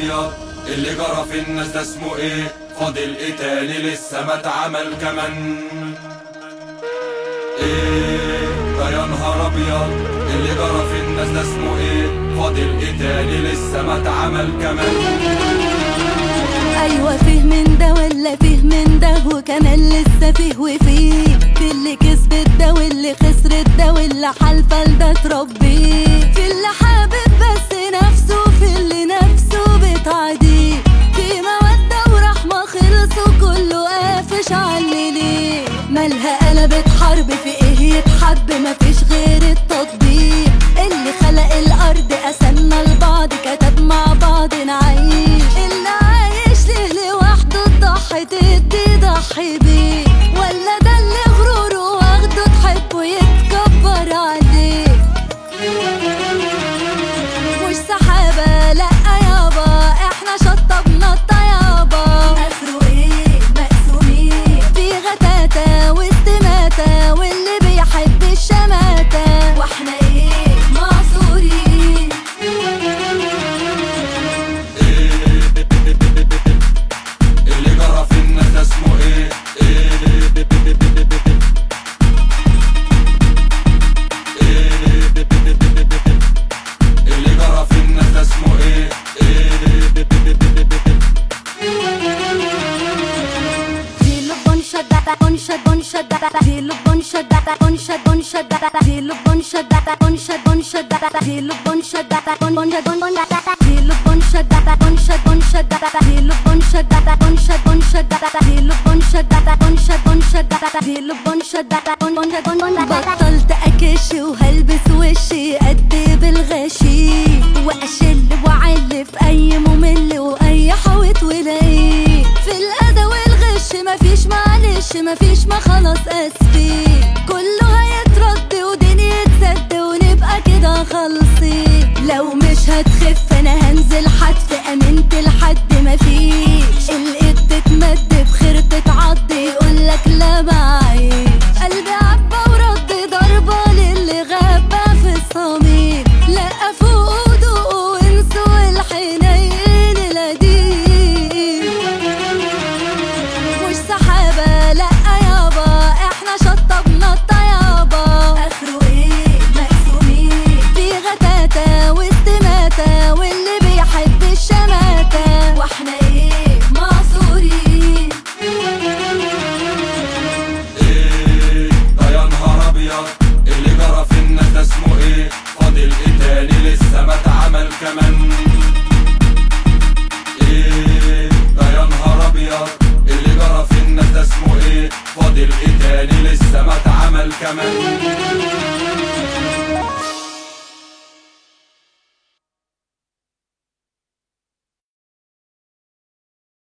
ابيض اللي جرى في الناس ده اسمه ايه؟ فاضل ايه تاني لسه ما اتعمل كمان؟ ايه ده يا نهار ابيض اللي جرى في الناس ده اسمه ايه؟ فاضل ايه تاني لسه ما اتعمل كمان؟ ايوه فيه من ده ولا فيه من ده وكمان لسه فيه وفيه، في اللي كسبت ده واللي خسرت ده واللي حالفه لده تربيه، في اللي حابب بس نفسه في اللي نفسه بتعديه، في موده ورحمه خلصوا كله قافش علي ليه، مالها قلبت حرب في ايه يتحب مفيش غير التطبيق، اللي خلق الارض قسمنا لبعض كتب مع بعض نعيش، اللي عايش ليه لوحده تضحي تدي ضحي بيه، ولا ده اللي غروره واخده تحبه يتكبر عليه، مش سحابة لأ يابا احنا شطبنا الطيابة، اخره ايه مقسومين في غتاتة واستماتة واللي بيحب الشماتة، واحنا ايه معصورين. اللي جرى في الناس ده اسمه ايه؟ اللي جرى في الناس ده اسمه ايه؟ Feel bunshad data bunshad data feel bunshad data bunshad data feel bunshad data bunshad data feel bunshad data bunshad data feel bunshad data bunshad data feel bunshad data bunshad data feel bunshad data bunshad data feel bunshad data بطلت اكش وهلبس وشي قد بالغشي واشل وعل في اي ممل واي حوت ولاقيه، في الاذى والغش مفيش معلش مفيش ما خلاص اسفي، كله هيترد ودنيا تسد ونبقى كده خالصين، لو مش هتخف انا هنزل حتف امنت لحد مفيش، الايد تتمد بخير تتعض يقولك لا معيش، قلبي عبى ورد ضربة للي غابة في الصميم، لا فوق ودوقوا وانسوا الحنين القديم، مش سحابة لأ يابا احنا شطبنا الطيابة، اخره ايه مقسومين في غتاتة واستماتة واللي بيحب الشماتة، واحنا ايه معصورين. ايه ده يا نهار ابيض اللي جرى في الناس ده اسمه ايه؟ فاضل ايه تاني لسه ما اتعمل كمان؟ ايه ده يا نهار ابيض اللي جرى في الناس ده اسمه ايه؟ فاضل ايه تاني لسه ما اتعمل كمان؟